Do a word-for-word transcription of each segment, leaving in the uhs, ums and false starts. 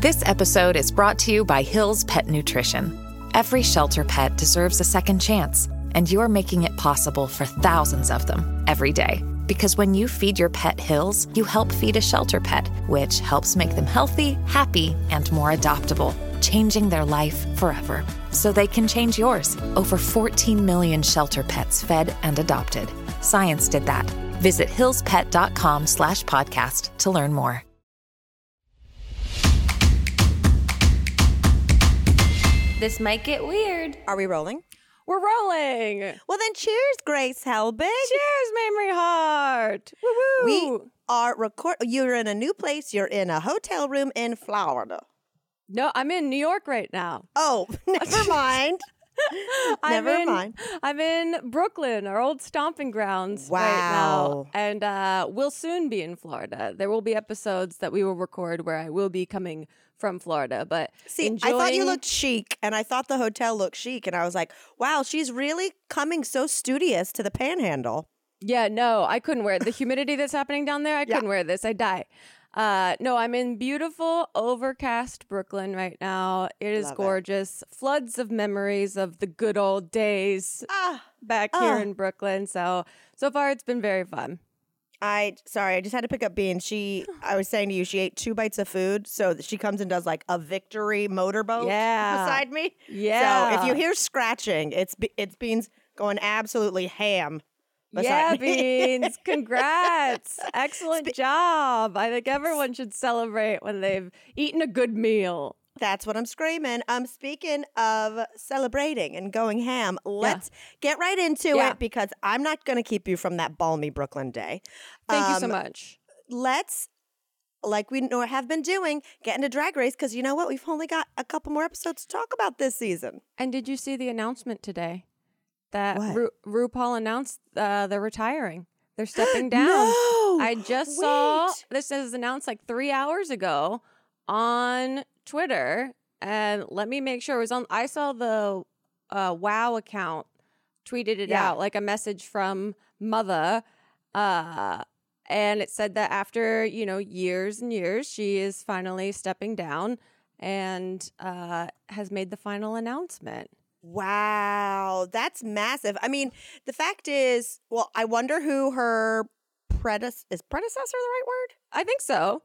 This episode is brought to you by Hill's Pet Nutrition. Every shelter pet deserves a second chance, and you're making it possible for thousands of them every day. Because when you feed your pet Hill's, you help feed a shelter pet, which helps make them healthy, happy, and more adoptable, changing their life forever. So they can change yours. Over fourteen million shelter pets fed and adopted. Science did that. Visit hillspet.com slash podcast to learn more. This might get weird. Are we rolling? We're rolling. Well, then cheers, Grace Helbig. Cheers, Memory Heart. Woo-woo. We are record. You're in a new place. You're in a hotel room in Florida. No, I'm in New York right now. Oh, never mind. Never I'm in, mind. I'm in Brooklyn, our old stomping grounds Wow. right now. And uh, we'll soon be in Florida. There will be episodes that we will record where I will be coming from Florida. But See, enjoying... I thought you looked chic, and I thought the hotel looked chic, and I was like, wow, she's really coming so studious to the Panhandle. Yeah, no, I couldn't wear it. The humidity that's happening down there, I couldn't Yeah. wear this. I'd die. Uh, no, I'm in beautiful, overcast Brooklyn right now. It is Love it. gorgeous. Floods of memories of the good old days Ah, back ah. here in Brooklyn. So, so far it's been very fun. I sorry, I just had to pick up Bean. She, I was saying to you, she ate two bites of food, so she comes and does like a victory motorboat Yeah. beside me. Yeah. So if you hear scratching, it's Be- it's Beans going absolutely ham. Yeah, beside me. Beans. Congrats. Excellent job. I think everyone should celebrate when they've eaten a good meal. That's what I'm screaming. Um, speaking of celebrating and going ham, let's get right into Yeah. it because I'm not going to keep you from that balmy Brooklyn day. Thank you so Um, much. Let's, like we know have been doing, get into Drag Race because you know what? We've only got a couple more episodes to talk about this season. And did you see the announcement today that What? Ru- RuPaul announced uh, they're retiring? They're stepping down. No! I just saw Wait. this was announced like three hours ago on Twitter, and let me make sure it was on. I saw the uh, WoW account tweeted it Yeah. out like a message from Mother, uh, and it said that after you know years and years, she is finally stepping down and uh, has made the final announcement. Wow, that's massive. I mean, the fact is, well, I wonder who her predecessor is. Predecessor the right word? I think so.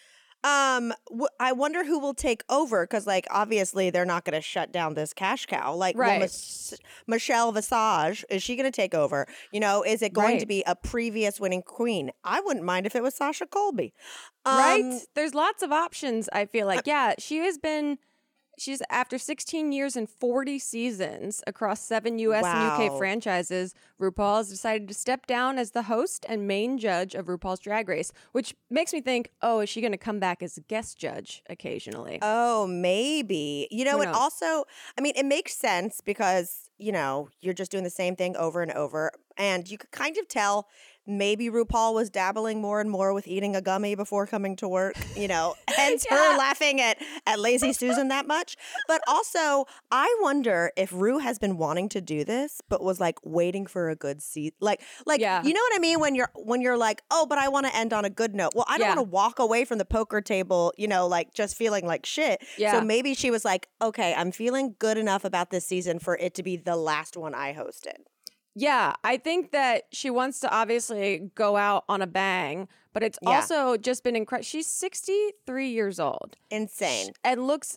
Um, w- I wonder who will take over because, like, obviously they're not going to shut down this cash cow. Like, will Right. Mich- Michelle Visage, is she going to take over? You know, is it going to Right. be a previous winning queen? I wouldn't mind if it was Sasha Colby. Um, Right? There's lots of options, I feel like. Yeah, she has been, she's after sixteen years and forty seasons across seven U S and U K Wow. franchises, RuPaul has decided to step down as the host and main judge of RuPaul's Drag Race, which makes me think, oh, is she going to come back as a guest judge occasionally? Oh, maybe. You know, Who and knows? also, I mean, it makes sense because, you know, you're just doing the same thing over and over. And you could kind of tell maybe RuPaul was dabbling more and more with eating a gummy before coming to work, you know, hence her Yeah. laughing at, at Lazy Susan that much. But also, I wonder if Ru has been wanting to do this, but was like waiting for a good seat. Like, like Yeah. you know what I mean? When you're when you're like, oh, but I want to end on a good note. Well, I don't Yeah. want to walk away from the poker table, you know, like just feeling like shit. Yeah. So maybe she was like, okay, I'm feeling good enough about this season for it to be the last one I hosted. Yeah, I think that she wants to obviously go out on a bang, but it's Yeah. also just been incredible. She's sixty-three years old. Insane. And looks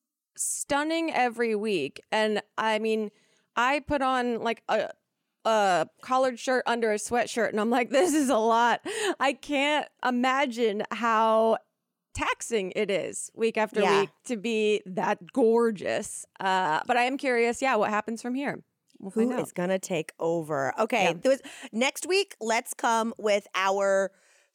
stunning every week. And I mean, I put on like a a collared shirt under a sweatshirt and I'm like, this is a lot. I can't imagine how taxing it is week after Yeah. week to be that gorgeous. Uh, but I am curious, yeah, what happens from here? We'll Who find is out. gonna take over? Okay, Yeah. there was, next week, let's come with our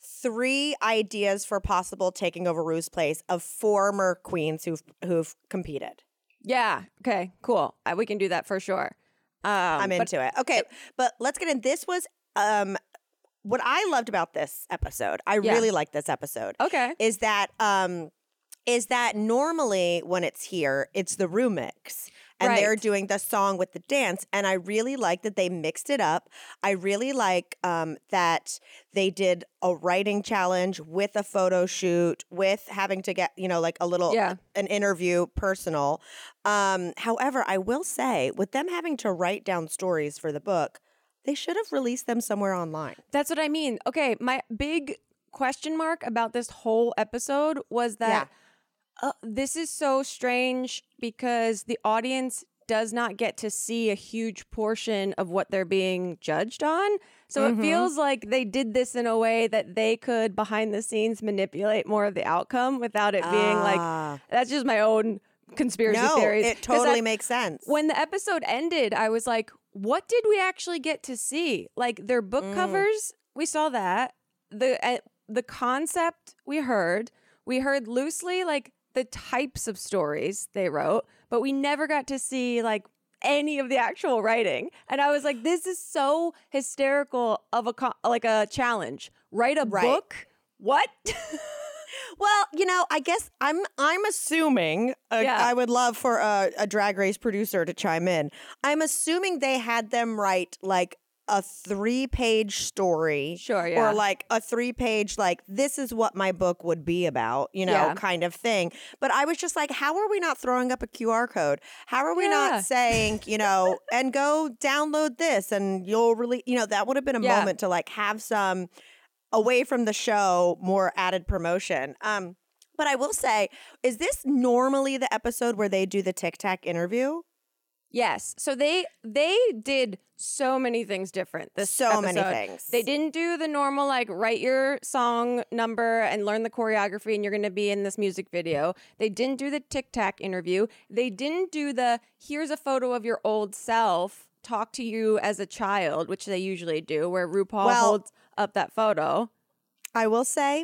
three ideas for possible taking over Ru's place of former queens who've who've competed. Yeah. Okay, cool. Uh, we can do that for sure. Um, I'm but- into it. Okay, but let's get in. This was um what I loved about this episode. I Yeah. really liked this episode. Okay. Is that um is that normally when it's here, it's the Ru mix. and they're Right. doing the song with the dance. And I really like that they mixed it up. I really like um, that they did a writing challenge with a photo shoot, with having to get, you know, like a little, Yeah. an interview personal. Um, however, I will say, with them having to write down stories for the book, they should have released them somewhere online. That's what I mean. Okay, my big question mark about this whole episode was that uh, this is so strange because the audience does not get to see a huge portion of what they're being judged on. So Mm-hmm. it feels like they did this in a way that they could behind the scenes manipulate more of the outcome without it being Ah. like, that's just my own conspiracy No, theories. it 'Cause totally I- makes sense. When the episode ended, I was like, what did we actually get to see? Like their book Mm. covers, we saw that. The uh, the concept we heard. We heard loosely like the types of stories they wrote, but we never got to see like any of the actual writing. And I was like, this is so hysterical of a co- like a challenge. Write a Right. book? What? Well, you know, I guess I'm I'm assuming uh, Yeah. I would love for a, a Drag Race producer to chime in. I'm assuming they had them write like a three-page story, Sure, yeah. or like a three-page like this is what my book would be about, you know, Yeah. kind of thing. But I was just like, how are we not throwing up a Q R code? How are we Yeah. not saying, you know, and go download this and you'll really, you know, that would have been a Yeah. moment to like have some away from the show, more added promotion. Um, but I will say, is this normally the episode where they do the Tic Tac interview? Yes. So they they did so many things different this So many episode. things. They didn't do the normal like write your song number and learn the choreography and you're going to be in this music video. They didn't do the Tic Tac interview. They didn't do the here's a photo of your old self, talk to you as a child, which they usually do, where RuPaul Well- holds up that photo. I will say,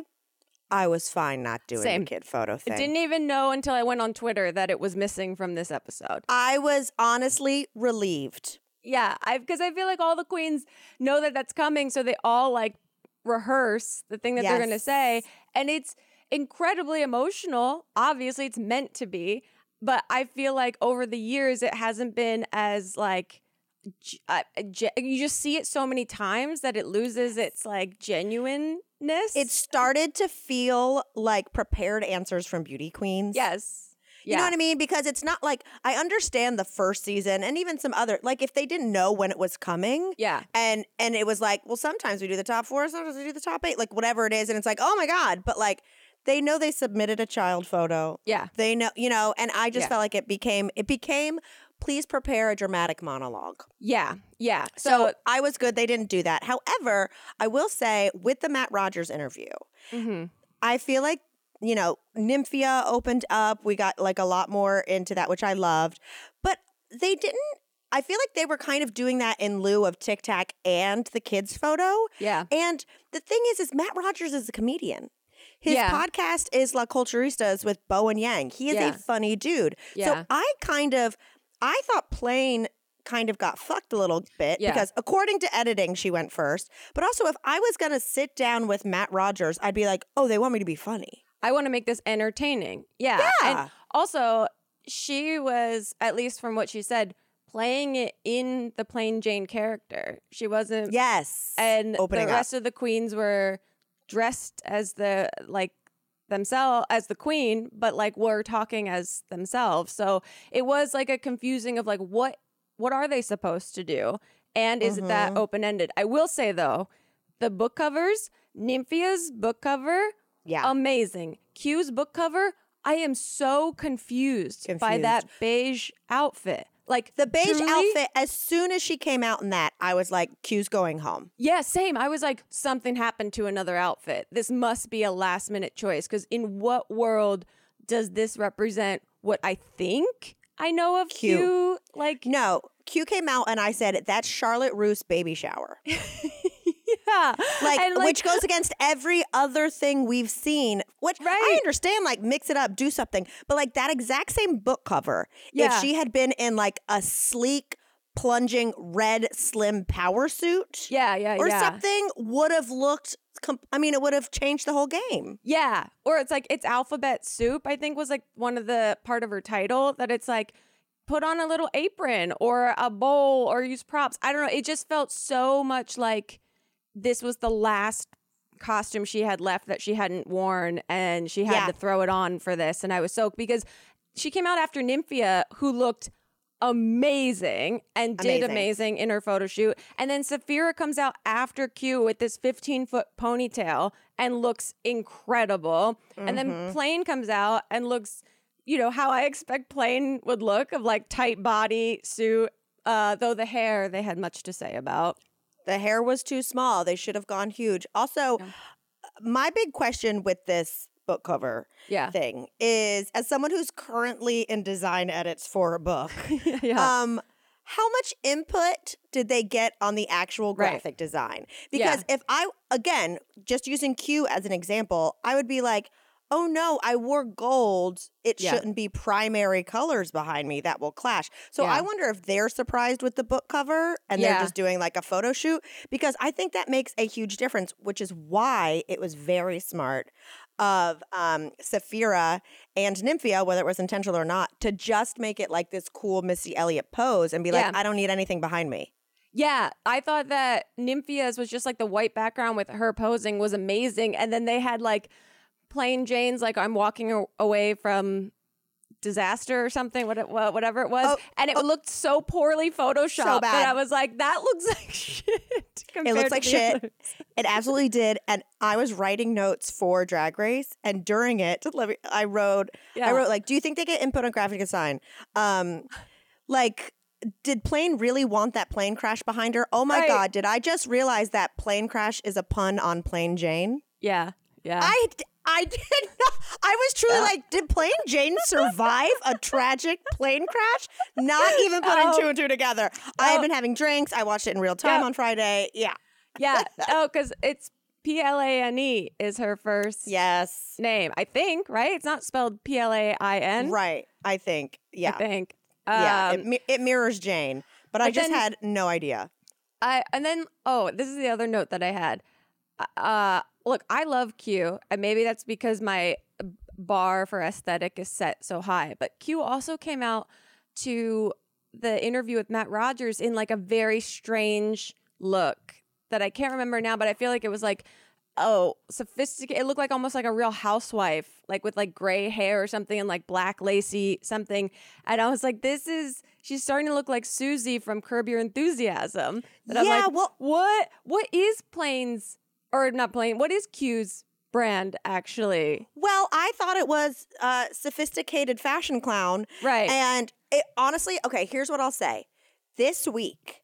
I was fine not doing Same. the kid photo thing. I didn't even know until I went on Twitter that it was missing from this episode. I was honestly relieved. Yeah, I because I feel like all the queens know that that's coming, so they all like rehearse the thing that they're going to Yes. say, and it's incredibly emotional. Obviously, it's meant to be, but I feel like over the years it hasn't been as like g- uh, ge- you just see it so many times that it loses its like genuineness. It started to feel like prepared answers from beauty queens. yes. You know what I mean? Because it's not like, I understand the first season and even some other, like if they didn't know when it was coming. Yeah. And and it was like, well, sometimes we do the top four, sometimes we do the top eight, like whatever it is. And it's like, oh my God. But like, they know they submitted a child photo. Yeah. They know, you know, and I just Yeah. felt like it became, it became, please prepare a dramatic monologue. Yeah. Yeah. So, So, I was good. They didn't do that. However, I will say with the Matt Rogers interview, mhm. I feel like, you know, Nymphia opened up. We got like a lot more into that, which I loved. But they didn't, I feel like they were kind of doing that in lieu of Tic Tac and the kids' photo. Yeah. And the thing is, is Matt Rogers is a comedian. His Yeah. podcast is La Culturistas with Bo and Yang. He is Yeah. a funny dude. Yeah. So I kind of, I thought Plain kind of got fucked a little bit Yeah. because according to editing, she went first. But also, if I was going to sit down with Matt Rogers, I'd be like, oh, they want me to be funny. I want to make this entertaining. Yeah. Yeah. And also, she was, at least from what she said, playing it in the plain Jane character. She wasn't. Yes. And Opening the up. rest of the queens were dressed as the, like, themselves, as the queen, but like were talking as themselves. So it was like a confusing of like, what, what are they supposed to do? And is it that Mhm. open ended? I will say though, the book covers, Nymphia's book cover, Yeah. amazing. Q's book cover, I am so confused, by that beige outfit. Like the beige truly- outfit, as soon as she came out in that, I was like, Q's going home. Yeah, same. I was like, something happened to another outfit. This must be a last minute choice. Because in what world does this represent what I think I know of Q? Q. Like, No, Q came out and I said, that's Charlotte Russe baby shower. yeah. Like, And, which goes against every other thing we've seen. Which I Right. understand, like mix it up, do something. But like that exact same book cover, Yeah. if she had been in like a sleek, plunging red slim power suit Yeah, yeah, or yeah. something, would have looked. Com- I mean, it would have changed the whole game. Yeah. Or it's like, it's alphabet soup, I think was like one of the part of her title that it's like, put on a little apron or a bowl or use props. I don't know. It just felt so much like this was the last costume she had left that she hadn't worn, and she had Yeah. to throw it on for this. And I was so, because she came out after Nymphia, who looked amazing and did Amazing. amazing in her photo shoot. And then Sapphira comes out after Q with this fifteen foot ponytail and looks incredible. And then Plain comes out and looks, you know, how I expect Plain would look, of like tight body suit, uh, though the hair they had much to say about. The hair was too small. They should have gone huge. Also, my big question with this book cover Yeah. thing is, as someone who's currently in design edits for a book, yeah. um, how much input did they get on the actual Right. graphic design? Because if I, again, just using Q as an example, I would be like, oh no, I wore gold. It Yeah. shouldn't be primary colors behind me. That will clash. So Yeah. I wonder if they're surprised with the book cover and they're Yeah. just doing like a photo shoot, because I think that makes a huge difference, which is why it was very smart of um, Sapphira and Nymphia, whether it was intentional or not, to just make it like this cool Missy Elliott pose and be like, Yeah. I don't need anything behind me. Yeah, I thought that Nymphia's was just like the white background with her posing was amazing. And then they had like Plain Jane's, like, I'm walking a- away from disaster or something, what it, wha- whatever it was. Oh, and it looked so poorly photoshopped bad. that I was like, that looks like shit. It compared looks to like the shit. others. It absolutely did. And I was writing notes for Drag Race, and during it, let me, I wrote, Yeah. I wrote like, do you think they get input on graphic design? Um, like, did Plane really want that plane crash behind her? Oh my Right. God, did I just realize that plane crash is a pun on Plain Jane? Yeah, yeah. I, d- I did not. I was truly Yeah. like, did Plain Jane survive a tragic plane crash? Not even putting Oh. two and two together. I had Oh. been having drinks. I watched it in real time Yeah. on Friday. Yeah. yeah. Oh, because it's P L A N E is her first Yes. name, I think, right? It's not spelled P L A I N. Right. I think. Yeah. I think. yeah. Um, It, mi- it mirrors Jane, but I but just then- had no idea. I and then oh, this is the other note that I had. Uh, look, I love Q, and maybe that's because my bar for aesthetic is set so high. But Q also came out to the interview with Matt Rogers in like a very strange look that I can't remember now, but I feel like it was like, oh, sophisticated. It looked like almost like a real housewife, like with like gray hair or something and like black lacy something. And I was like, this is, she's starting to look like Susie from Curb Your Enthusiasm. That I'm Yeah, like, well- what, what is Plain's, or not Plain, what is Q's brand actually? Well, I thought it was uh, sophisticated fashion clown. Right. And it, honestly, okay, here's what I'll say. This week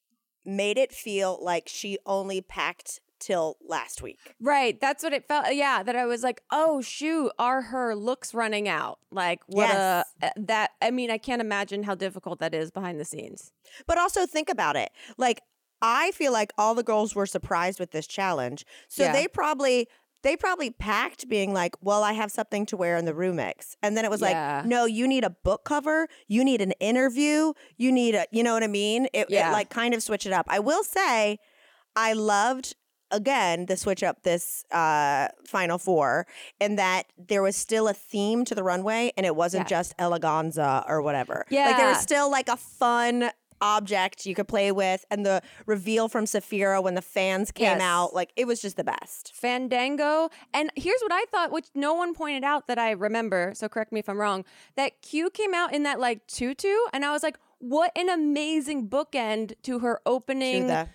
made it feel like she only packed till last week. Right. That's what it felt. Yeah. That I was like, oh, shoot, are her looks running out? Like, what Yes. a, that, I mean, I can't imagine how difficult that is behind the scenes. But also think about it. Like, I feel like all the girls were surprised with this challenge. So Yeah. they probably they probably packed being like, well, I have something to wear in the Rumix. And then it was Yeah. like, no, you need a book cover. You need an interview. You need a, you know what I mean? It, Yeah. it like kind of switch it up. I will say I loved, again, the switch up this uh, Final Four, in that there was still a theme to the runway and it wasn't Yeah. just eleganza or whatever. Like there was Yeah. still like a fun object you could play with, and the reveal from Sapphira when the fans came Yes. out, like it was just the best. Fandango. And here's what I thought, which no one pointed out that I remember, so correct me if I'm wrong, that Q came out in that like tutu, and I was like, what an amazing bookend to her To opening the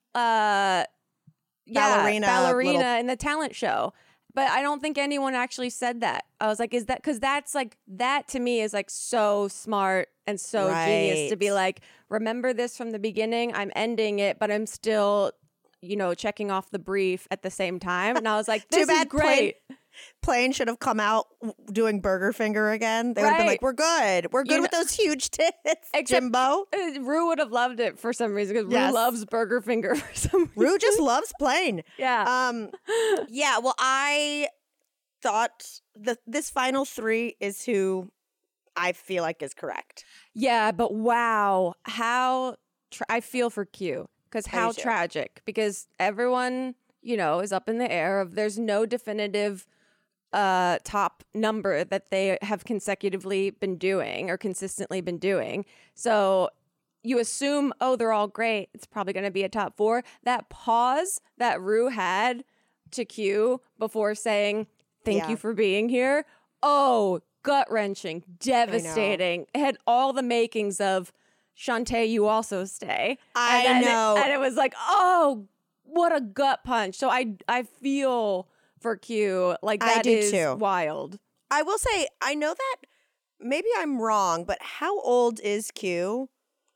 uh yeah, Ballerina ballerina little- in the talent show. But I don't think anyone actually said that. I was like, is that because that's like, that to me is like so smart and so genius to be Right. like, remember this from the beginning. I'm ending it, but I'm still, you know, checking off the brief at the same time. And I was like, Too this is bad great. Plane should have come out w- doing Burger Finger again. They would have been Right. like, we're good. We're good You with those huge tits, Except- Jimbo. Uh, Rue would have loved it for some reason because Yes. Rue loves Burger Finger for some reason. Rue just loves Plane. Yeah. Um, yeah, well, I thought the this final three is who I feel like is correct. Yeah, but wow, how tra- I feel for Q, because I do how too. tragic, because everyone, you know, is up in the air of there's no definitive uh, top number that they have consecutively been doing or consistently been doing. So you assume, oh, they're all great. It's probably going to be a top four. That pause that Rue had to Q before saying, thank Yeah. you for being here. Oh, gut-wrenching, devastating. It had all the makings of Shantae, you also stay. I and then know. It, and it was like, oh, what a gut punch. So I I feel for Q. Like I that do is too. wild. I will say, I know that maybe I'm wrong, but how old is Q?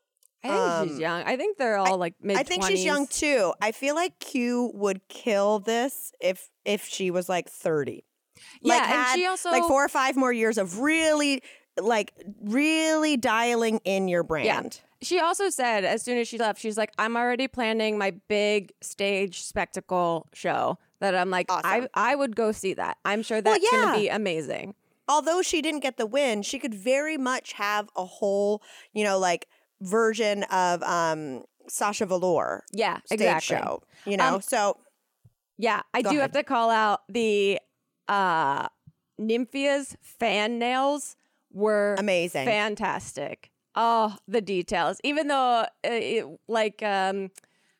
I think Um, she's young. I think they're all like mid I think she's young too. I feel like Q would kill this if if she was like thirty. Yeah, Like, and had, she also like four or five more years of really like really dialing in your brand. She also said as soon as she left, she's like, I'm already planning my big stage spectacle show that I'm like, Awesome. I I would go see that. I'm sure Well, that's yeah. going to be amazing. Although she didn't get the win, she could very much have a whole, you know, like version of um Sasha Velour Yeah, stage exactly. show. You know, Um, so Yeah, I Go do ahead. have to call out the uh Nymphia's fan nails were Amazing. fantastic. Oh, the details. Even though uh, it, like um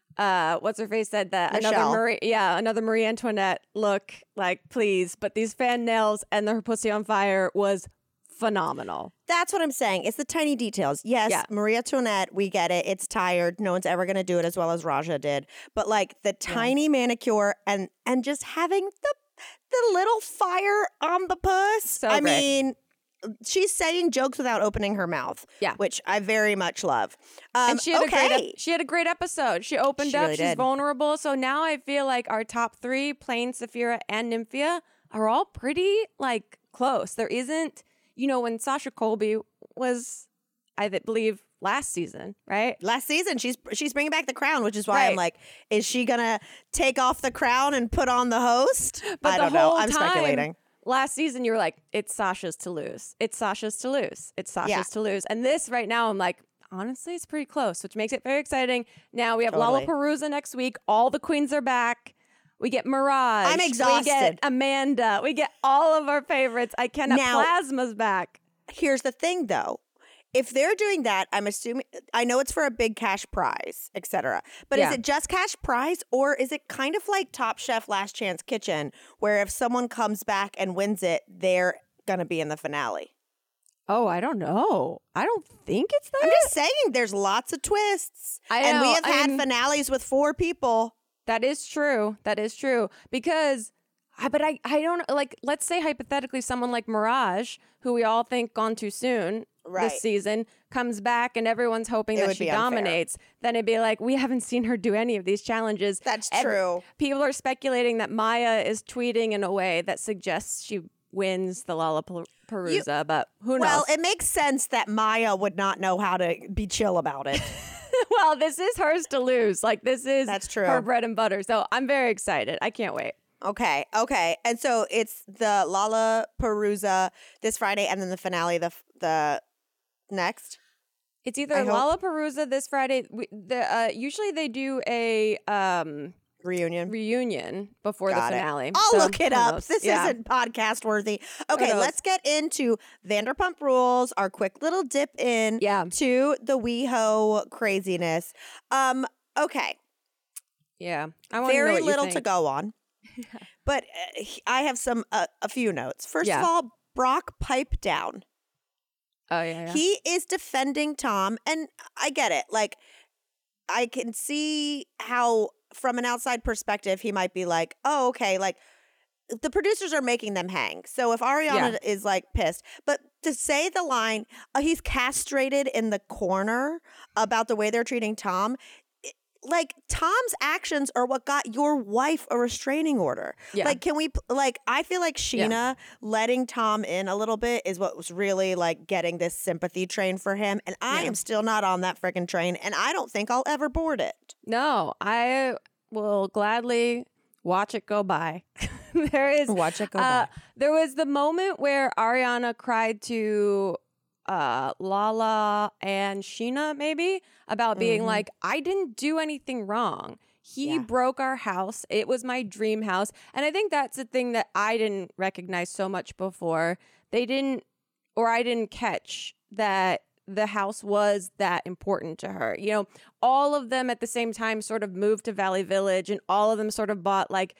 uh what's her face said that Michelle. another Marie yeah, another Marie Antoinette look, like please, but these fan nails and her pussy on fire was phenomenal. that's what I'm saying. It's the tiny details. Yes, Yeah. Maria Antoinette, we get it. It's tired. No one's ever going to do it as well as Raja did. But like the tiny manicure and and just having the the little fire on the puss. So I great. mean, she's saying jokes without opening her mouth. Yeah. Which I very much love. Um, And she had okay. a great ep- she had a great episode. She opened She up, really she's did. vulnerable. So now I feel like our top three, Plain, Saphira, and Nymphia, are all pretty like close. There isn't, you know, when Sasha Colby was, I th- believe, last season, right? Last season, she's she's bringing back the crown, which is why I'm Right. like, is she gonna take off the crown and put on the host? But I the don't know. whole I'm time, speculating. last season, you were like, it's Sasha's to lose. It's Sasha's to lose. It's Sasha's Yeah. to lose. And this right now, I'm like, honestly, it's pretty close, which makes it very exciting. Now we have Totally. Lollapalooza next week. All the queens are back. We get Mirage. I'm We exhausted. get Amanda. We get all of our favorites. I cannot. Now- Plasma's back. Here's the thing, though. If they're doing that, I'm assuming I know it's for a big cash prize, et cetera. But Yeah. is it just cash prize, or is it kind of like Top Chef Last Chance Kitchen, where if someone comes back and wins it, they're gonna be in the finale? Oh, I don't know. I don't think it's that. I'm just saying, there's lots of twists, I and we know, have I had mean- finales with four people. That is true. That is true. Because, I, but I, I don't like, let's say hypothetically someone like Mirage, who we all think gone too soon Right. this season, comes back and everyone's hoping It that would she be unfair. dominates. Then it'd be like, we haven't seen her do any of these challenges. That's Ev- true. People are speculating that Maya is tweeting in a way that suggests she wins the Lollapalooza, but who knows? Well, it makes sense that Maya would not know how to be chill about it. well, this is hers to lose. Like, this is That's true. her bread and butter. So I'm very excited. I can't wait. Okay, okay. And so it's the Lollapalooza this Friday and then the finale the the next. It's either I hope- Lollapalooza this Friday. We, the, uh, usually they do a um, Reunion. reunion before Got the it. finale. I'll So, look it who up. knows? This Yeah. isn't podcast worthy. Okay, knows? let's get into Vanderpump Rules, our quick little dip in Yeah. to the WeHo craziness. Um, okay. Yeah. I want to know Very what you little to think. go on. But uh, he- I have some uh, a few notes. First Yeah. of all, Brock pipe down. Oh, yeah, yeah. He is defending Tom, and I get it. Like, I can see how, from an outside perspective, he might be like, oh, okay, like, the producers are making them hang. So if Ariana Yeah. is, like, pissed, but to say the line, uh, he's castrated in the corner about the way they're treating Tom, it- like, Tom's actions are what got your wife a restraining order. Yeah. Like, can we, p- like, I feel like Sheena letting Tom in a little bit is what was really, like, getting this sympathy train for him. And I Yeah. am still not on that freaking train. And I don't think I'll ever board it. No, I will gladly watch it go by. there is Watch it go uh, by. There was the moment where Ariana cried to uh, Lala and Sheena, maybe, about being Mhm. like, I didn't do anything wrong. He Yeah. broke our house. It was my dream house. And I think that's the thing that I didn't recognize so much before. They didn't, or I didn't catch that the house was that important to her. You know, all of them at the same time sort of moved to Valley Village, and all of them sort of bought like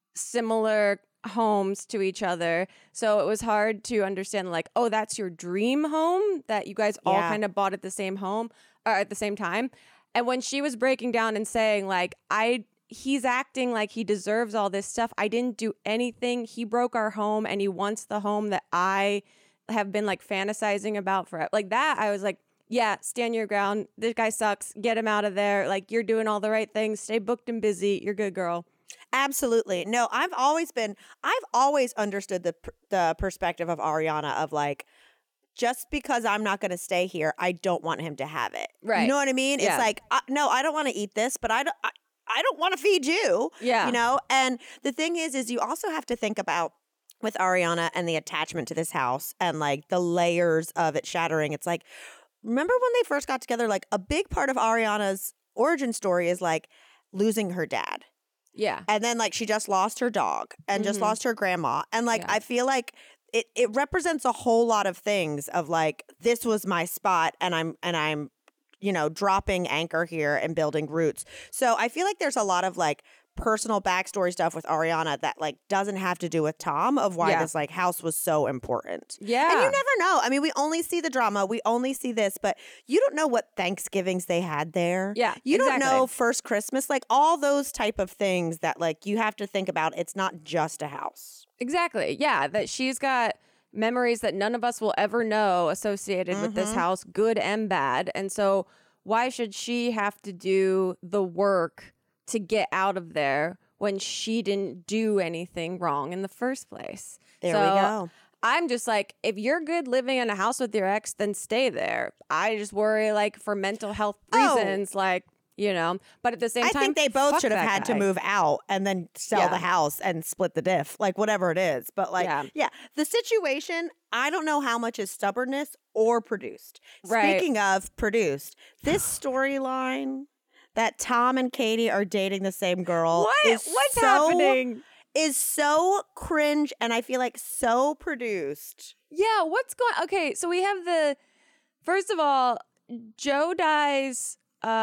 similar homes to each other. So it was hard to understand like, oh, that's your dream home that you guys all Yeah. kind of bought at the same home or at the same time. And when she was breaking down and saying like, I he's acting like he deserves all this stuff. I didn't do anything. He broke our home and he wants the home that I have been like fantasizing about forever. Like that, I was like, yeah, stand your ground. This guy sucks. Get him out of there. Like, you're doing all the right things. Stay booked and busy. You're good, girl. Absolutely. No, I've always been, I've always understood the pr- the perspective of Ariana of like, just because I'm not going to stay here, I don't want him to have it. Right. You know what I mean? Yeah. It's like, uh, no, I don't want to eat this, but I don't, I, I don't want to feed you. Yeah. You know? And the thing is, is you also have to think about with Ariana and the attachment to this house and like the layers of it shattering. It's like, remember when they first got together, like a big part of Ariana's origin story is like losing her dad. Yeah. And then like she just lost her dog and just Mhm. lost her grandma. And like Yeah. I feel like it it represents a whole lot of things of like, this was my spot and I'm and I'm, you know, dropping anchor here and building roots. So I feel like there's a lot of like personal backstory stuff with Ariana that like doesn't have to do with Tom of why Yeah. this like house was so important. Yeah. And you never know. I mean, we only see the drama, we only see this, but you don't know what Thanksgivings they had there. Yeah, You don't exactly. know first Christmas, like all those type of things that like you have to think about. It's not just a house. Exactly. Yeah. That she's got memories that none of us will ever know associated with this Mhm. house, good and bad. And so why should she have to do the work to get out of there when she didn't do anything wrong in the first place? There So we go. I'm just like, if you're good living in a house with your ex, then stay there. I just worry like for mental health Oh. reasons, like, you know, but at the same I time, think they both fuck should have that had to guy. move out and then sell Yeah. the house and split the diff, like whatever it is. But like, Yeah. yeah, the situation, I don't know how much is stubbornness or produced. Right. Speaking of produced, this storyline that Tom and Katie are dating the same girl What? is What's so, happening? is so cringe and I feel like so produced. Yeah, what's going Okay, so we have the first of all, Joe dyes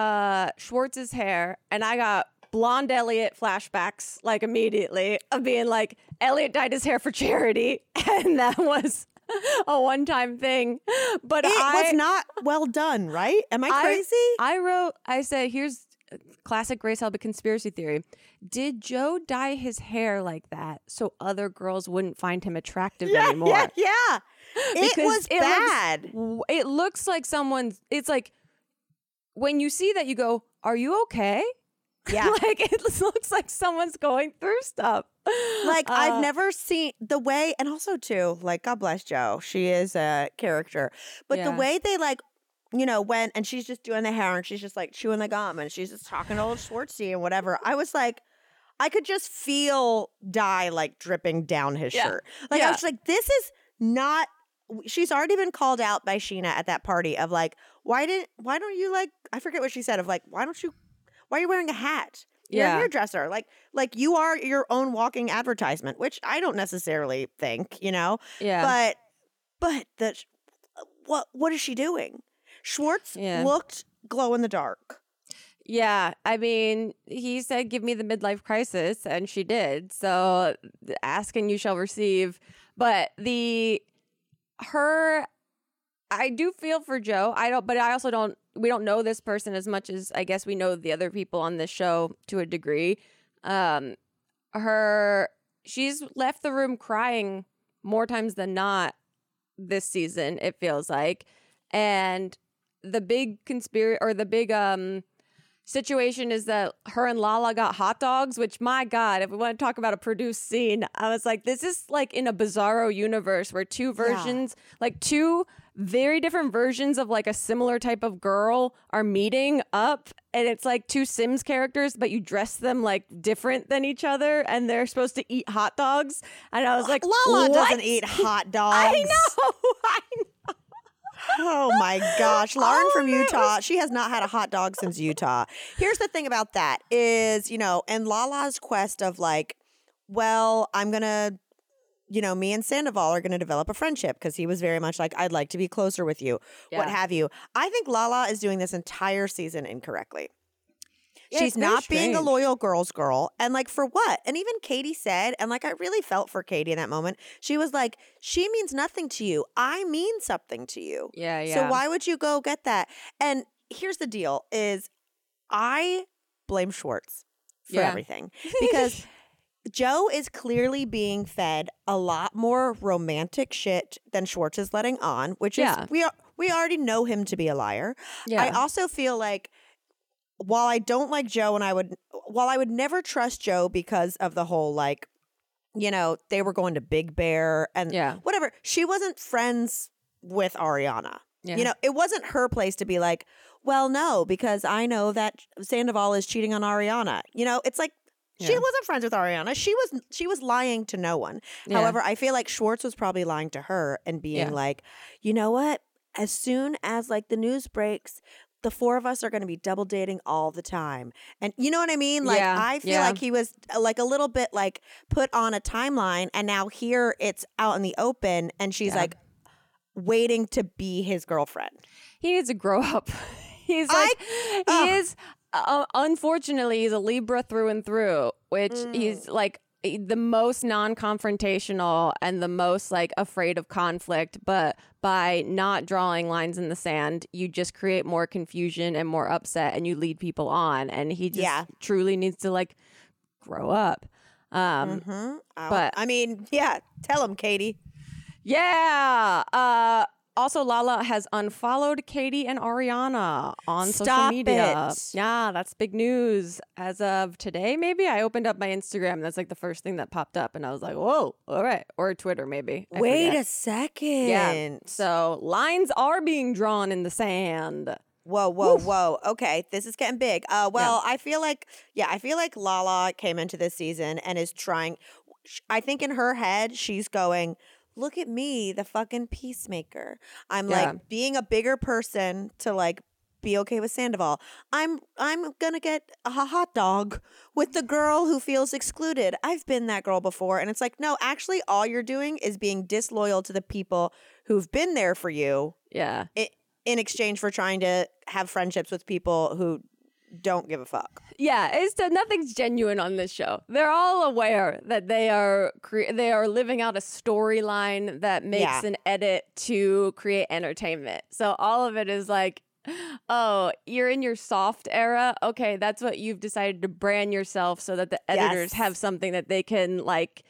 uh Schwartz's hair, and I got blonde Elliot flashbacks like immediately of being like, Elliot dyed his hair for charity, and that was a one-time thing. But It I was not well done, right? Am I I- crazy? I wrote, I said, here's classic Grace Helbig conspiracy theory. Did Joe dye his hair like that so other girls wouldn't find him attractive yeah, anymore? yeah, yeah. It Because was it looks- bad. W- It looks like someone's, it's like, when you see that, you go, are you okay? Yeah. Like, it looks like someone's going through stuff. Like Uh, I've never seen the way, and also too, like God bless Joe, she is a character, but the Yeah. way they like, you know, went and she's just doing the hair and she's just like chewing the gum and she's just talking to old Schwartzy and whatever. I was like, I could just feel dye like dripping down his Yeah. shirt. Like I Yeah. was like, this is not. She's already been called out by Sheena at that party of like, why didn't, why don't you like? I forget what she said of like, why don't you, why are you wearing a hat? You're Yeah. a hairdresser. Like, like you are your own walking advertisement, which I don't necessarily think, you know. Yeah. But, but the what what is she doing? Schwartz Yeah. looked glow in the dark. Yeah, I mean, he said, give me the midlife crisis, and she did. So, ask and you shall receive. But the, her, I do feel for Joe. I don't, but I also don't, we don't know this person as much as I guess we know the other people on this show to a degree. Um, her, she's left the room crying more times than not this season, it feels like. And the big conspiracy, or the big, um, situation is that her and Lala got hot dogs, which, my God, if we want to talk about a produced scene, I was like, this is like in a bizarro universe where two versions, like two very different versions of like a similar type of girl are meeting up, and it's like two Sims characters, but you dress them like different than each other, and they're supposed to eat hot dogs. And I was like, Lala what? doesn't eat hot dogs. I know. I know. Oh my gosh. Lauren from Utah, she has not had a hot dog since Utah. Here's the thing about that is, you know, and Lala's quest of like, well, I'm going to, you know, me and Sandoval are going to develop a friendship because he was very much like, I'd like to be closer with you, Yeah. what have you. I think Lala is doing this entire season incorrectly. Yeah, She's it's very not being a strange. loyal girl's girl. And like, for what? And even Katie said, and like, I really felt for Katie in that moment. She was like, she means nothing to you. I mean something to you. Yeah, yeah. So why would you go get that? And here's the deal is I blame Schwartz for Yeah. everything because Joe is clearly being fed a lot more romantic shit than Schwartz is letting on, which is Yeah. we are, we already know him to be a liar. Yeah. I also feel like while I don't like Joe and I would while I would never trust Joe because of the whole like, you know, they were going to Big Bear and Yeah. whatever. She wasn't friends with Ariana. Yeah. You know, it wasn't her place to be like, well, no, because I know that Sandoval is cheating on Ariana. You know, it's like she Yeah. wasn't friends with Ariana. She was she was lying to no one. Yeah. However, I feel like Schwartz was probably lying to her and being Yeah. like, you know what? As soon as like the news breaks, the four of us are going to be double dating all the time. And you know what I mean? Like, Yeah, I feel yeah. like he was uh, like a little bit like put on a timeline and now here it's out in the open and she's Yeah. like waiting to be his girlfriend. He needs to grow up. He's I- like, Ugh. he is, uh, unfortunately, he's a Libra through and through, which Mm. he's like the most non-confrontational and the most like afraid of conflict. But by not drawing lines in the sand, you just create more confusion and more upset and you lead people on. And he just Yeah. truly needs to like grow up. Um, Mm-hmm. but- I mean, yeah, tell him, Katie. Yeah. Uh, also, Lala has unfollowed Katie and Ariana on social Stop media. it. Yeah, that's big news. As of today, maybe I opened up my Instagram. And that's like the first thing that popped up, and I was like, "Whoa, all right." Or Twitter, maybe. I Wait forget. a second. Yeah. So lines are being drawn in the sand. Whoa, whoa, whoa. Okay, this is getting big. Uh, well, I feel like, yeah, I feel like Lala came into this season and is trying. I think in her head, she's going, look at me, the fucking peacemaker. I'm Yeah. like being a bigger person to like be okay with Sandoval. I'm I'm gonna get a hot dog with the girl who feels excluded. I've been that girl before, and it's like, no, actually, all you're doing is being disloyal to the people who've been there for you Yeah. i- in exchange for trying to have friendships with people who don't give a fuck. Yeah, it's nothing's genuine on this show. They're all aware that they are cre- they are living out a storyline that makes Yeah. an edit to create entertainment. So all of it is like, oh, you're in your soft era. Okay, that's what you've decided to brand yourself so that the editors Yes. have something that they can like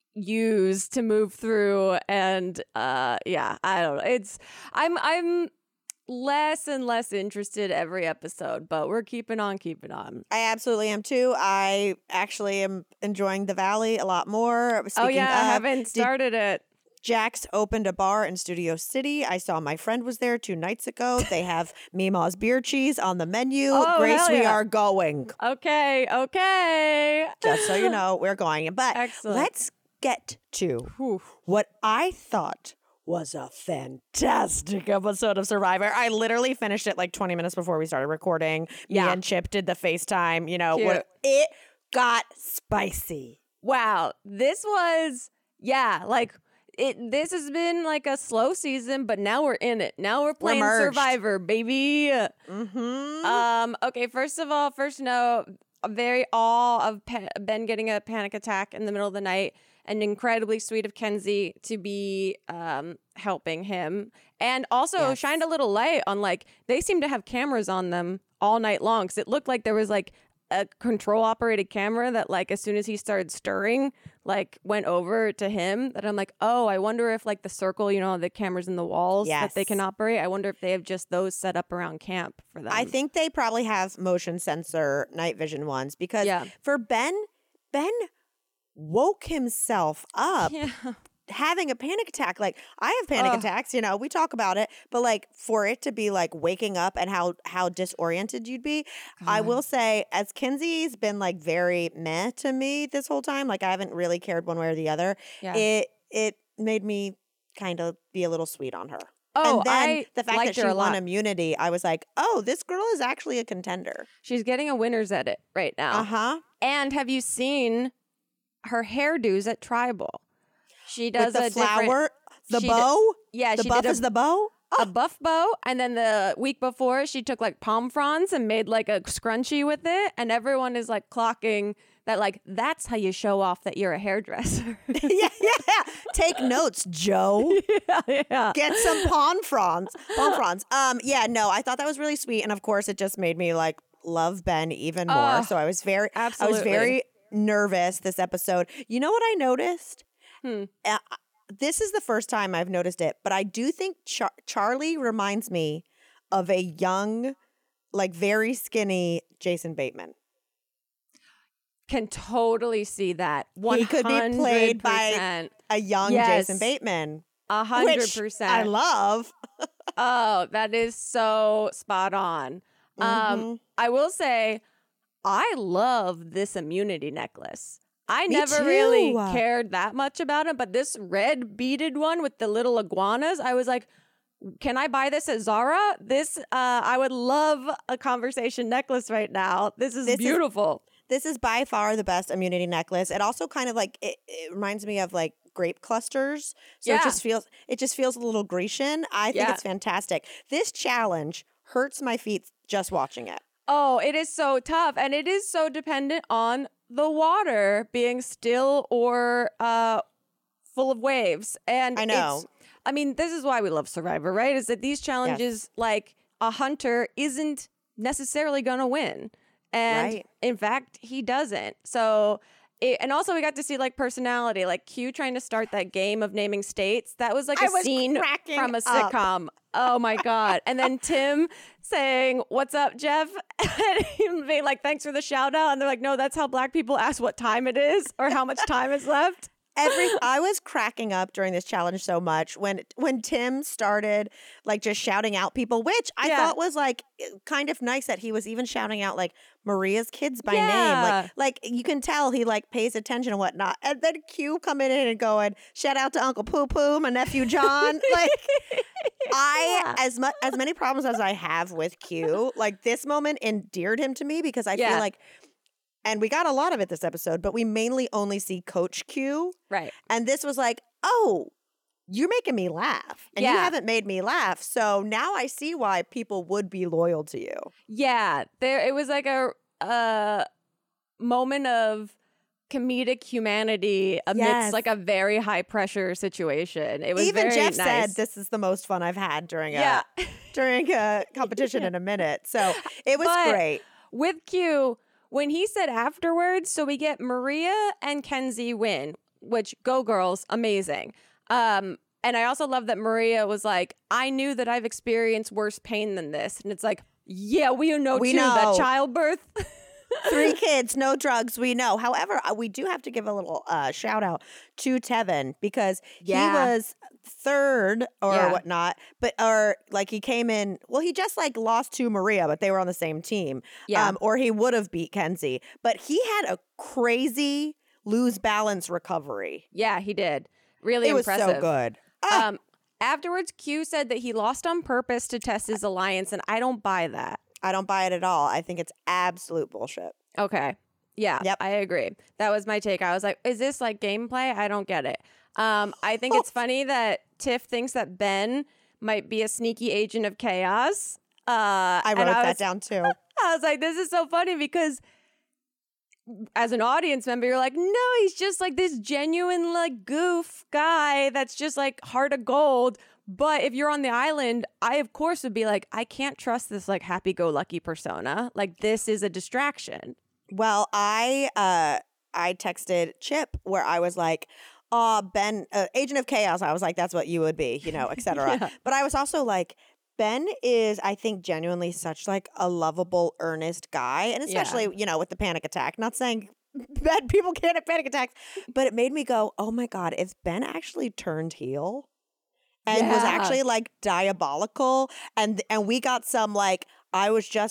use to move through. And uh, yeah, I don't know. It's I'm I'm. less and less interested every episode, but we're keeping on keeping on. I absolutely am too. I actually am enjoying the Valley a lot more. Oh Speaking yeah, I of, haven't did- started it. Jax opened a bar in Studio City. I saw my friend was there two nights ago. They have Mima's beer cheese on the menu. Oh, Grace, hell we yeah. are going. Okay, okay. Just so you know, we're going. But Excellent. let's get to Whew. what I thought was a fantastic episode of Survivor. I literally finished it like twenty minutes before we started recording. Me Yeah. and Chip did the FaceTime. You know, Cute. what it got spicy. Wow, this was yeah, like it. This has been like a slow season, but now we're in it. Now we're playing merged. Survivor, baby. Mm-hmm. Um. Okay. First of all, first note, very awe of pa- Ben getting a panic attack in the middle of the night, and incredibly sweet of Kenzie to be um helping him, and also Yes. shined a little light on like they seem to have cameras on them all night long because it looked like there was like a control operated camera that like as soon as he started stirring like went over to him that I'm like, oh, I wonder if like the circle, you know, the cameras in the walls that they Yes. can operate, I wonder if they have just those set up around camp for them. I think they probably have motion sensor night vision ones because Yeah. for Ben, Ben woke himself up yeah. having a panic attack. Like I have panic Ugh. attacks, you know, we talk about it, but like for it to be like waking up and how how disoriented you'd be, I will say as Kenzie's been like very meh to me this whole time, like I haven't really cared one way or the other. Yeah. It it made me kind of be a little sweet on her. Oh, and then I the fact liked that her she a won lot. immunity, I was like, oh, this girl is actually a contender. She's getting a winner's edit right now. Uh huh. And have you seen her hairdos at Tribal? She does With the a different- flower, the she d- bow. Yeah, the she buff did a, is the bow. a buff bow, and then the week before she took like palm fronds and made like a scrunchie with it, and everyone is like clocking that like that's how you show off that you're a hairdresser. yeah, yeah. Take notes, Joe. yeah, yeah. Get some palm fronds. Palm fronds. Um, yeah, no, I thought that was really sweet, and of course, it just made me like love Ben even more. Oh, so I was very, absolutely. I was very nervous this episode. You know what I noticed? Hmm. Uh, this is the first time I've noticed it, but I do think Char- Charlie reminds me of a young, like very skinny Jason Bateman. Can totally see that. one hundred percent. He could be played by a young Yes. Jason Bateman. A hundred Which percent. I love. Oh, that is so spot on. Um, Mhm. I will say, I love this immunity necklace. I Me never really too. cared that much about it, but this red beaded one with the little iguanas, I was like, can I buy this at Zara? This, uh, I would love a conversation necklace right now. This is This is- beautiful. This is by far the best immunity necklace. It also kind of like it, it reminds me of like grape clusters. So Yeah. it just feels it just feels a little Grecian. I think Yeah. it's fantastic. This challenge hurts my feet just watching it. Oh, it is so tough. And it is so dependent on the water being still or uh, full of waves. And I know. It's, I mean, this is why we love Survivor, right? Is that these challenges, like a hunter isn't necessarily going to win. And Right. in fact, he doesn't. So, it, and also we got to see like personality, like Q trying to start that game of naming states. That was like I a was scene cracking from a up. sitcom. Oh my God. And then Tim saying, "What's up, Jeff?" And him being like, "Thanks for the shout out." And they're like, "No, that's how Black people ask what time it is or how much time is left." Every I was cracking up during this challenge so much when when Tim started like just shouting out people, which I Yeah. thought was like kind of nice that he was even shouting out like Maria's kids by name. Yeah. Like like you can tell he like pays attention and whatnot. And then Q coming in and going, shout out to Uncle Poo Poo, my nephew John. Like I Yeah. as much as many problems as I have with Q, like this moment endeared him to me because I Yeah. feel like and we got a lot of it this episode, but we mainly only see Coach Q. Right. And this was like, oh, you're making me laugh. And you Yeah. haven't made me laugh. So now I see why people would be loyal to you. Yeah. There it was like a a moment of comedic humanity amidst Yes. like a very high pressure situation. It was Even very Jeff nice. said this is the most fun I've had during a Yeah. during a competition in a minute. So it was But- great. With Q, when he said afterwards, so we get Maria and Kenzie win, which go girls, amazing. Um, and I also love that Maria was like, I knew that I've experienced worse pain than this. And it's like, yeah, we know We too, that know. childbirth. Three kids, no drugs, we know. However, uh, we do have to give a little uh, shout out to Tevin because Yeah. he was third or Yeah. whatnot, but or like he came in. Well, he just like lost to Maria, but they were on the same team. Yeah. Um, or he would have beat Kenzie, but he had a crazy lose balance recovery. Yeah, he did. Really it was impressive. so good. Ah, Um, afterwards, Q said that he lost on purpose to test his alliance, and I don't buy that. I don't buy it at all. I think it's absolute bullshit. Okay. Yeah, Yep. I agree. That was my take. I was like, is this like gameplay? I don't get it. Um, I think it's funny that Tiff thinks that Ben might be a sneaky agent of chaos. Uh, I and wrote that was- down too. I was like, this is so funny because as an audience member, you're like, no, he's just like this genuine like goof guy that's just like heart of gold. But if you're on the island, I of course would be like, I can't trust this like happy-go-lucky persona. Like this is a distraction. Well, I uh I texted Chip where I was like, "Uh, Ben, uh, Agent of Chaos." I was like, "That's what you would be," you know, et cetera. Yeah. But I was also like, Ben is, I think, genuinely such like a lovable, earnest guy, and especially you know with the panic attack. Not saying that people can't have panic attacks, but it made me go, "Oh my god, if Ben actually turned heel." And was Yeah. actually like diabolical, and and we got some like I was just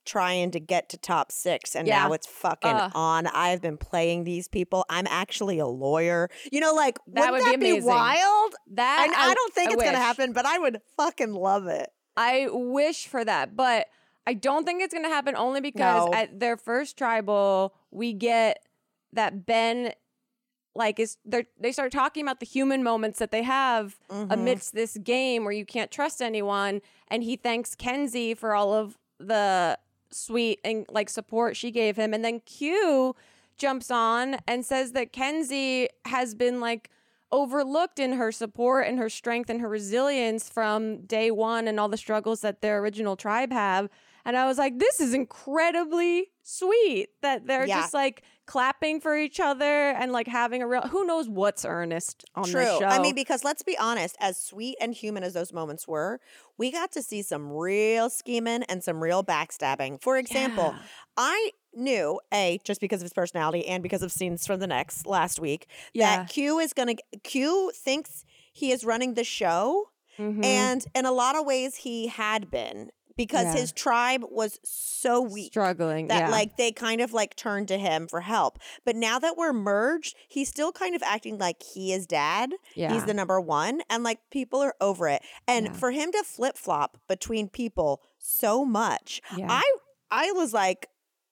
trying to get to top six, and Yeah. now it's fucking Ugh. on. I've been playing these people. I'm actually a lawyer. You know, like, That wouldn't would be that be, amazing. wild? That And I, don't think I it's going to wish. happen, but I would fucking love it. I wish for that, but I don't think it's going to happen only because No. at their first tribal, we get that Ben, like, is they they start talking about the human moments that they have Mhm. amidst this game where you can't trust anyone, and he thanks Kenzie for all of the sweet and like support she gave him, and then Q jumps on and says that Kenzie has been like overlooked in her support and her strength and her resilience from day one and all the struggles that their original tribe have. And I was like, this is incredibly sweet that they're Yeah. just like clapping for each other and like having a real, who knows what's earnest on True. this show. I mean, because let's be honest, as sweet and human as those moments were, we got to see some real scheming and some real backstabbing. For example, Yeah. I knew, A, just because of his personality and because of scenes from the next last week, Yeah. that Q is going to, Q thinks he is running the show. Mhm. And in a lot of ways, he had been because Yeah. his tribe was so weak. struggling. That yeah. like they kind of like turned to him for help. But now that we're merged, he's still kind of acting like he is dad. Yeah. He's the number one. And like people are over it. And Yeah. for him to flip flop between people so much, Yeah. I I was like,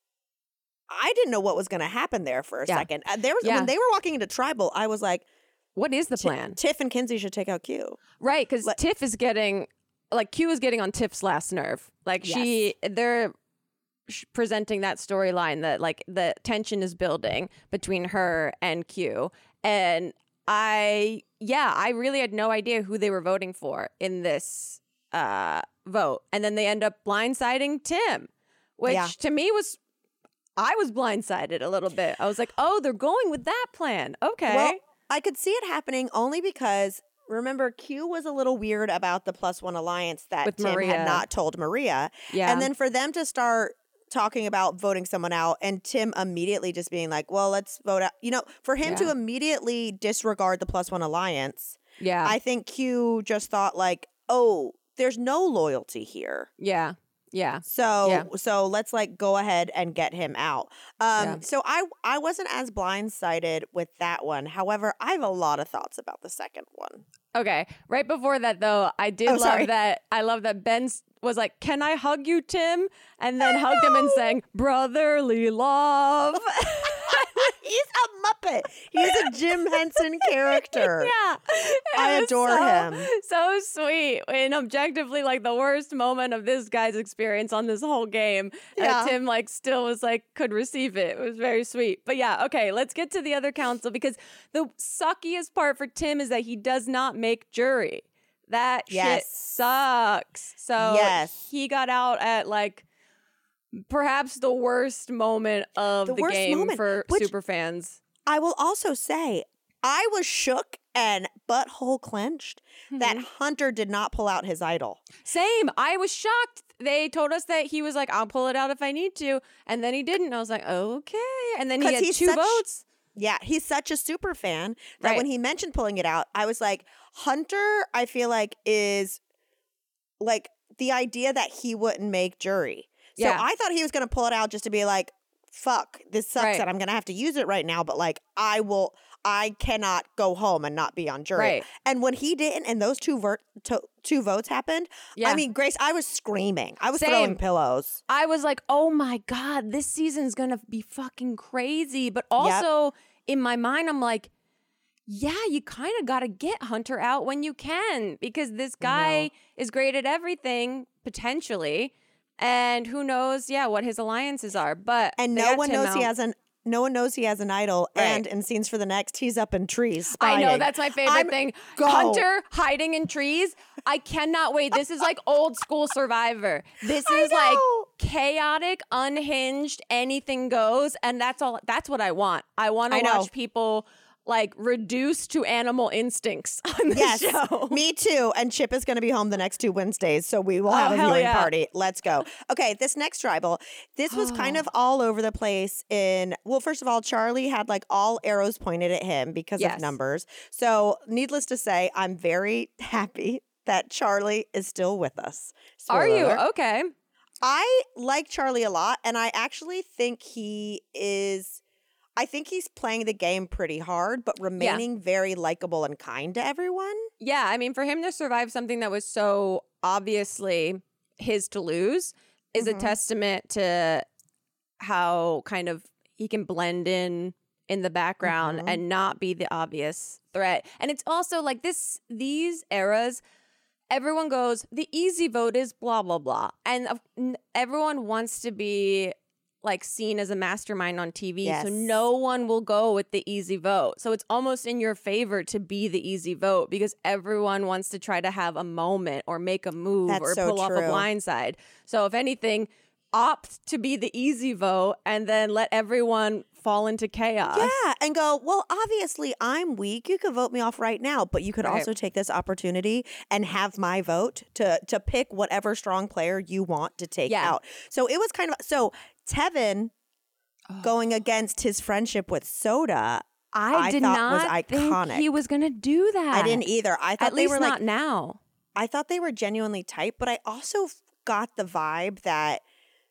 I didn't know what was gonna happen there for a Yeah. second. Uh, there was Yeah. when they were walking into tribal, I was like, What is the Ti- plan? Tiff and Kinsey should take out Q. Right, because Like- Tiff is getting, like, Q is getting on Tiff's last nerve. Like, she, they're sh- presenting that storyline that, like, the tension is building between her and Q. And I, yeah, I really had no idea who they were voting for in this uh, vote. And then they end up blindsiding Tim, which Yeah. to me was, I was blindsided a little bit. I was like, oh, they're going with that plan. Okay. Well, I could see it happening only because remember Q was a little weird about the plus one alliance that With Tim Maria. had not told Maria. yeah. And then for them to start talking about voting someone out and Tim immediately just being like, well, let's vote out. You know, for him to Yeah. immediately disregard the plus one alliance, yeah. I think Q just thought like, oh, there's no loyalty here. yeah. Yeah. So Yeah. so let's like go ahead and get him out. Um Yeah. so I I wasn't as blindsided with that one. However, I have a lot of thoughts about the second one. Okay. Right before that, though, I did Oh, love sorry. that. I love that Ben s- was like, "Can I hug you, Tim?" And then hugged him and sang "Brotherly Love." He's a Muppet. He's a Jim Henson character. Yeah, I It was adore so- him. So sweet, and objectively, like the worst moment of this guy's experience on this whole game. Yeah. And Tim, like, still was like could receive it. It was very sweet. But yeah, okay, let's get to the other council because the suckiest part for Tim is that he does not make jury. That shit Yes. sucks. So Yes. he got out at like perhaps the worst moment of The the, worst game moment, for which- super fans. I will also say I was shook and butthole clenched that Mm-hmm. Hunter did not pull out his idol. Same. I was shocked. They told us that he was like, I'll pull it out if I need to. And then he didn't. I was like, okay. And then he 'Cause had he's two such- votes. Yeah, he's such a super fan that Right. when he mentioned pulling it out, I was like, Hunter, I feel like is like the idea that he wouldn't make jury. So Yeah. I thought he was going to pull it out just to be like, fuck, this sucks Right. that I'm going to have to use it right now, but like I will I cannot go home and not be on jury. Right. And when he didn't and those two ver- to- two votes happened, Yeah. I mean, Grace, I was screaming. I was Same. throwing pillows. I was like, oh my God, this season's going to be fucking crazy. But also in my mind, I'm like, yeah, you kind of got to get Hunter out when you can because this guy is great at everything, potentially. And who knows, yeah, what his alliances are. But And they no got one Tim knows he out. has an no one knows he has an idol. Right. And in scenes for the next, he's up in trees. I know, spying. that's my favorite I'm- thing. go. Hunter hiding in trees. I cannot wait. This is like old school Survivor. This I is like know. chaotic, unhinged, anything goes. And that's all, that's what I want. I want I to know. watch people like reduced to animal instincts on the Yes, show. me too. And Chip is going to be home the next two Wednesdays, so we will have Oh, a hell viewing yeah. party. Let's go. Okay, this next tribal, this was kind of all over the place. In well, first of all, Charlie had like all arrows pointed at him because Yes. of numbers. So, needless to say, I'm very happy that Charlie is still with us. Are Spoiler you? alert. Okay. I like Charlie a lot, and I actually think he is. I think he's playing the game pretty hard, but remaining yeah. very likable and kind to everyone. Yeah, I mean, for him to survive something that was so obviously his to lose is mm-hmm. a testament to how kind of he can blend in in the background mm-hmm. and not be the obvious threat. And it's also like this, these eras, everyone goes, the easy vote is blah, blah, blah. And uh, everyone wants to be like seen as a mastermind on T V. Yes. So no one will go with the easy vote. So it's almost in your favor to be the easy vote because everyone wants to try to have a moment or make a move That's or so pull true. off a blindside. So if anything, opt to be the easy vote and then let everyone fall into chaos. Yeah, and go, well, obviously I'm weak. You could vote me off right now, but you could right. also take this opportunity and have my vote to to pick whatever strong player you want to take yeah. out. So it was kind of so Tevin oh. going against his friendship with Soda. I, I did thought not was iconic. think he was going to do that. I didn't either. I thought At they least were not like now. I thought they were genuinely tight, but I also got the vibe that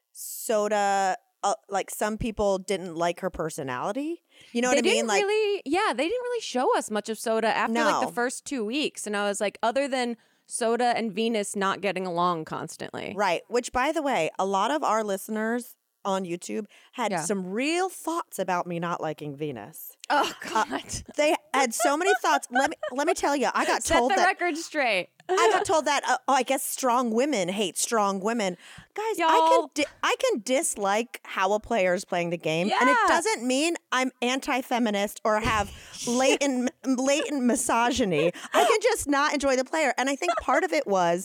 Soda, uh, like some people didn't like her personality. You know they what I mean? Didn't Like, really, yeah, they didn't really show us much of Soda after no. like the first two weeks, and I was like, other than Soda and Venus not getting along constantly, right? Which, by the way, a lot of our listeners on YouTube had yeah. some real thoughts about me not liking Venus. Oh God, uh, they had so many thoughts. Let me let me tell you, I got Set told the that record straight. I got told that. Uh, oh, I guess strong women hate strong women, guys. Y'all. I can di- I can dislike how a player is playing the game, yeah. and it doesn't mean I'm anti-feminist or have latent latent misogyny. I can just not enjoy the player, and I think part of it was,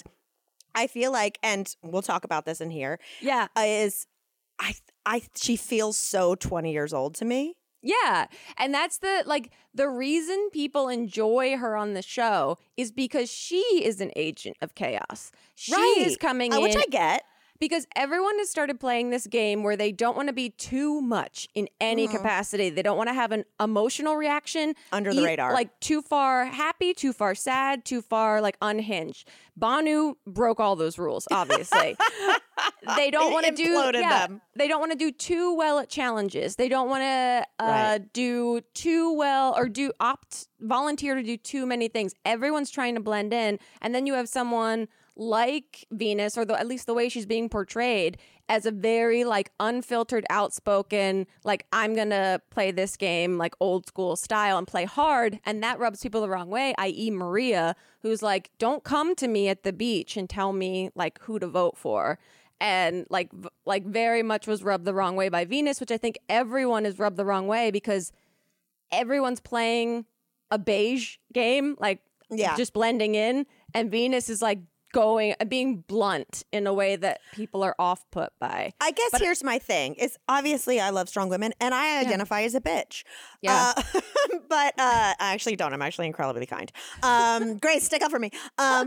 I feel like, and we'll talk about this in here. Yeah, is I I she feels so twenty years old to me. Yeah. And that's the, like, the reason people enjoy her on the show is because she is an agent of chaos. She right. is coming uh, in. Which I get. Because everyone has started playing this game where they don't want to be too much in any mm-hmm. capacity. They don't want to have an emotional reaction. Under the e- radar. Like too far happy, too far sad, too far like unhinged. Banu broke all those rules, obviously. They don't want to do yeah, them. They don't want to do too well at challenges. They don't want to uh, right. do too well or do opt volunteer to do too many things. Everyone's trying to blend in, and then you have someone like Venus, or the, at least the way she's being portrayed, as a very like unfiltered, outspoken, like I'm gonna play this game like old school style and play hard, and that rubs people the wrong way, that is. Maria, who's like, don't come to me at the beach and tell me like who to vote for. And like v- like very much was rubbed the wrong way by Venus, which I think everyone is rubbed the wrong way because everyone's playing a beige game, like yeah. just blending in, and Venus is like going being blunt in a way that people are off put by. I guess but, here's my thing is obviously I love strong women and I identify yeah. as a bitch. Yeah. Uh, but uh, I actually don't. I'm actually incredibly kind. Um, Grace, stick up for me. Um,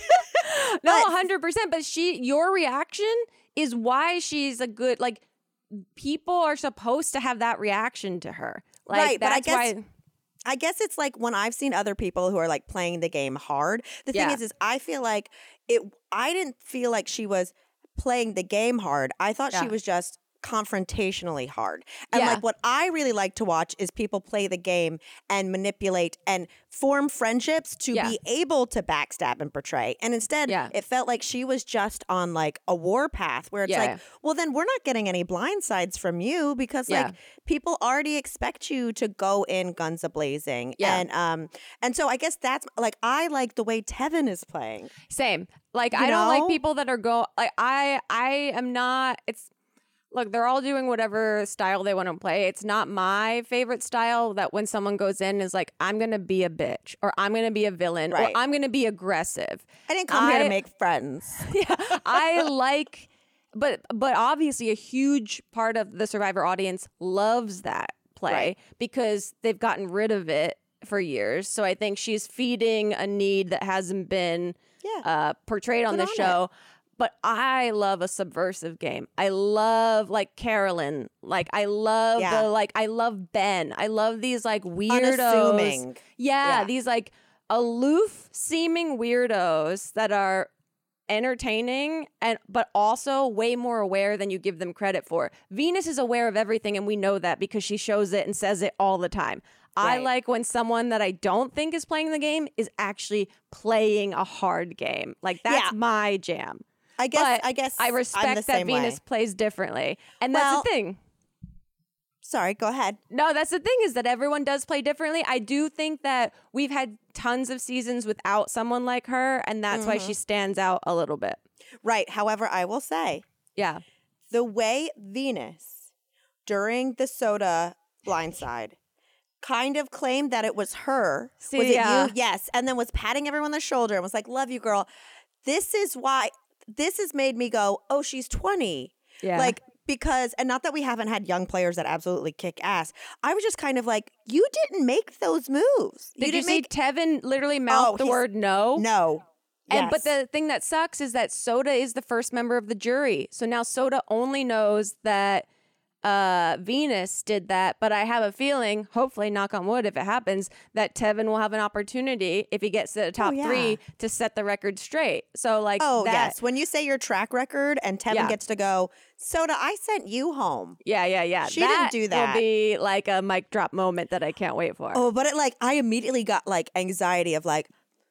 no, one hundred percent. But she, your reaction is why she's a good, like, people are supposed to have that reaction to her. Like, right, that's but I guess, why. I guess it's like when I've seen other people who are like playing the game hard. The thing yeah. is, is I feel like it. I didn't feel like she was playing the game hard. I thought yeah. she was just confrontationally hard. And yeah. like what I really like to watch is people play the game and manipulate and form friendships to yeah. be able to backstab and betray. And instead, yeah. it felt like she was just on like a war path where it's yeah. like, well, then we're not getting any blind sides from you because yeah. like people already expect you to go in guns a-blazing. Yeah. And um and so I guess that's like I like the way Tevin is playing. Same. Like You I don't know? like people that are go like I I am not it's look, they're all doing whatever style they want to play. It's not my favorite style that when someone goes in is like, I'm going to be a bitch or I'm going to be a villain Right. or I'm going to be aggressive. I didn't come I, here to make friends. Yeah, I like, but but obviously a huge part of the Survivor audience loves that play Right. because they've gotten rid of it for years. So I think she's feeding a need that hasn't been Yeah. uh, portrayed on Good the on show. But I love a subversive game. I love like Carolyn. Like I love Yeah. the like I love Ben. I love these like weirdos. Unassuming. Yeah, Yeah. these like aloof seeming weirdos that are entertaining and but also way more aware than you give them credit for. Venus is aware of everything, and we know that because she shows it and says it all the time. I Right. like when someone that I don't think is playing the game is actually playing a hard game. Like that's Yeah. my jam. I guess. But I guess I I'm the respect that same Venus way. plays differently. And that's Well- the thing. Sorry, go ahead. No, that's the thing is that everyone does play differently. I do think that we've had tons of seasons without someone like her, and that's why she stands out a little bit. Right. However, I will say Yeah. the way Venus during the soda blindside kind of claimed that it was her. See, was it yeah. you? Yes. And then was patting everyone on the shoulder and was like, love you, girl. This is why this has made me go, oh, she's twenty. Yeah. Like, because, and not that we haven't had young players that absolutely kick ass. I was just kind of like, you didn't make those moves. Did you, didn't see make Tevin literally mouth Oh, the he's- word no? no. And but Yes. the thing that sucks is that Soda is the first member of the jury. So now Soda only knows that uh, Venus did that. But I have a feeling, hopefully, knock on wood, if it happens, that Tevin will have an opportunity if he gets to the top yeah. three to set the record straight. So like, Oh, that, yes. When you say your track record and Tevin Yeah. gets to go, Soda, I sent you home. yeah, yeah, yeah. She didn't that do that. Will be like a mic drop moment that I can't wait for. Oh, but it like, I immediately got like anxiety of like,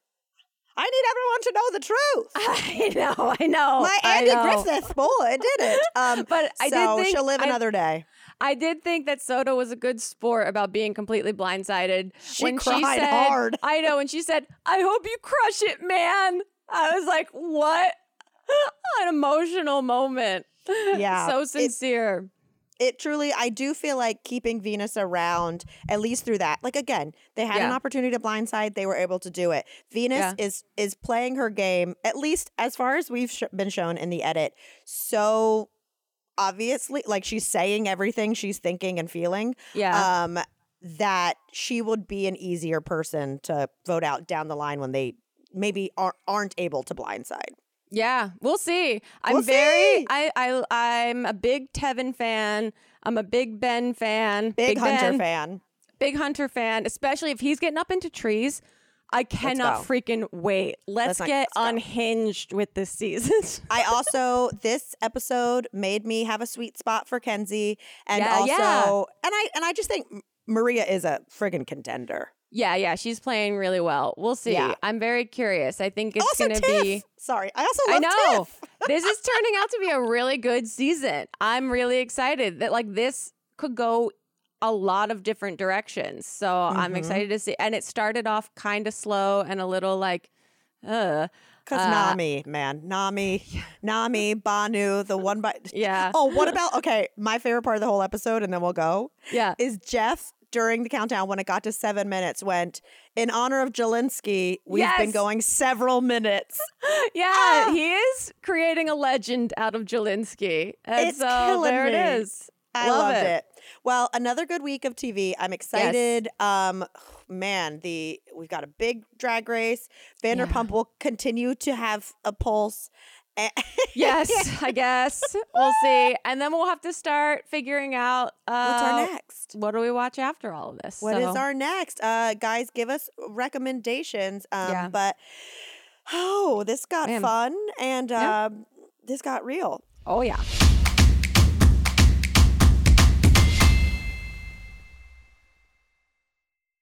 I need everyone to know the truth. I know, I know. My I Andy know. Griffith, boy, did it. Um, But I did so think- she'll live I- another day. I did think that Soda was a good sport about being completely blindsided. She when she cried said, hard. I know, and she said, I hope you crush it, man. I was like, what? An emotional moment. Yeah. So It- sincere. It truly, I do feel like keeping Venus around, at least through that. Like, again, they had an Yeah. opportunity to blindside. They were able to do it. Venus Yeah. is is playing her game, at least as far as we've sh- been shown in the edit, so obviously, like she's saying everything she's thinking and feeling. Yeah. Um, that she would be an easier person to vote out down the line when they maybe aren't, aren't able to blindside. Yeah, we'll see. I'm We'll very see. I I I'm a big Tevin fan. I'm a big Ben fan. Big, Hunter Ben, fan. Big Hunter fan, especially if he's getting up into trees. I cannot go. freaking wait. Let's, Let's not- get let's go. unhinged with this season. I also this episode made me have a sweet spot for Kenzie, and Yeah, also, yeah. and I and I just think M- Maria is a friggin' contender. Yeah, yeah, she's playing really well. We'll see. Yeah. I'm very curious. I think it's also, going to Tiff. be. Sorry, I also I love know. Tiff. This is turning out to be a really good season. I'm really excited that like this could go a lot of different directions. So I'm Mm-hmm. excited to see. And it started off kind of slow and a little like, uh, Because Uh, Nami, man, Nami, Nami, Banu, the one by. yeah. Oh, what about okay? My favorite part of the whole episode, and then we'll go. Yeah. Is Jeff during the countdown when it got to seven minutes went in honor of Jelinsky. We've been Yes. going several minutes. Yeah, Ah. he is creating a legend out of Jelinsky. And It's so killing there me. it is. I Love loved it. it. Well, another good week of T V. I'm excited. Um, man, the we've got a big drag race. Vanderpump will continue to have a pulse. A- Yes, I guess. We'll see. And then we'll have to start figuring out uh, What's our next? what do we watch after all of this. What is So, our next? Uh, guys, give us recommendations. Um, Yeah. But oh, this got Man. fun and Yeah. um, this got real. Oh, yeah.